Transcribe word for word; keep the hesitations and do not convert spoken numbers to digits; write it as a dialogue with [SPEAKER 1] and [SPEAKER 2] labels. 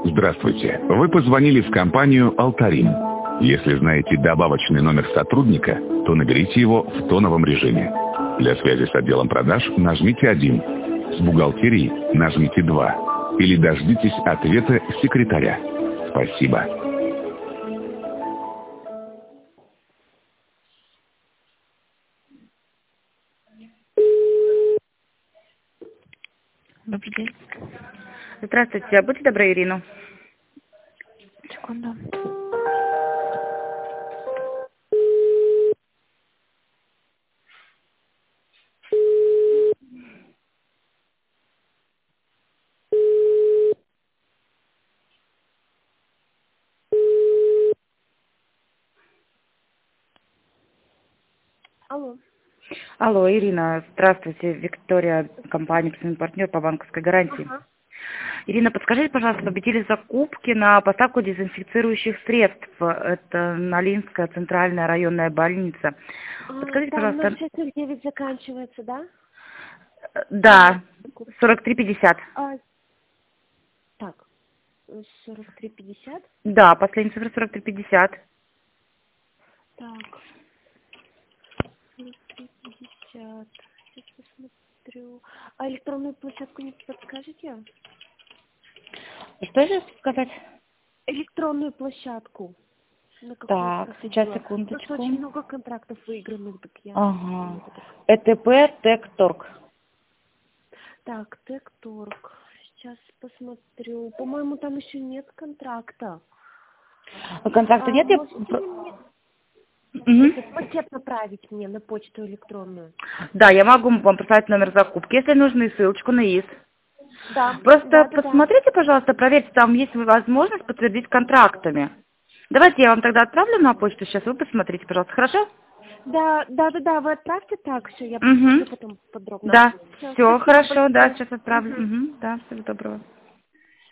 [SPEAKER 1] Здравствуйте. Вы позвонили в компанию «Алтарин». Если знаете добавочный номер сотрудника, то наберите его в тоновом режиме. Для связи с отделом продаж нажмите один. С бухгалтерией нажмите два. Или дождитесь ответа секретаря. Спасибо.
[SPEAKER 2] Добрый день.
[SPEAKER 3] Здравствуйте. Будьте добры, Ирину.
[SPEAKER 2] Секунду.
[SPEAKER 4] Алло.
[SPEAKER 3] Алло, Ирина. Здравствуйте. Виктория, компания партнер по банковской гарантии.
[SPEAKER 4] Ага.
[SPEAKER 3] Ирина, подскажите, пожалуйста, победили закупки на поставку дезинфицирующих средств. Это Налинская центральная районная больница. Подскажите,
[SPEAKER 4] А, да,
[SPEAKER 3] пожалуйста.
[SPEAKER 4] ноль шесть ноль девять заканчивается, да?
[SPEAKER 3] Да, сорок три пятьдесят.
[SPEAKER 4] А, так, сорок три пятьдесят.
[SPEAKER 3] Да, последний цифра сорок три пятьдесят.
[SPEAKER 4] Так, сорок три пятьдесят. Сейчас посмотрю. А электронную площадку не подскажете?
[SPEAKER 3] Что же сказать?
[SPEAKER 4] Электронную площадку. На какую
[SPEAKER 3] Так,
[SPEAKER 4] проходила?
[SPEAKER 3] сейчас,
[SPEAKER 4] Просто
[SPEAKER 3] секундочку.
[SPEAKER 4] очень много контрактов выигранных, так я...
[SPEAKER 3] Ага. ЭТП Текторг.
[SPEAKER 4] Так, Текторг. Сейчас посмотрю. По-моему, там еще нет контракта.
[SPEAKER 3] Контракта
[SPEAKER 4] А,
[SPEAKER 3] нет? Я...
[SPEAKER 4] можете ли мне
[SPEAKER 3] Мгм.
[SPEAKER 4] этот пакет направить мне на почту электронную?
[SPEAKER 3] Да, я могу вам послать номер закупки, если нужно, и ссылочку на ИИС.
[SPEAKER 4] Да.
[SPEAKER 3] Просто
[SPEAKER 4] Да, да,
[SPEAKER 3] посмотрите, пожалуйста, проверьте, там есть возможность подтвердить контрактами. Давайте я вам тогда отправлю на почту сейчас, вы посмотрите, пожалуйста, хорошо?
[SPEAKER 4] Да, да, да, да, вы отправьте так, все, я
[SPEAKER 3] Угу.
[SPEAKER 4] посмотрю потом подробно.
[SPEAKER 3] Да,
[SPEAKER 4] Всё,
[SPEAKER 3] все
[SPEAKER 4] спасибо
[SPEAKER 3] хорошо, да,
[SPEAKER 4] большое.
[SPEAKER 3] сейчас отправлю.
[SPEAKER 4] Мгм.
[SPEAKER 3] Угу. Да, всего доброго.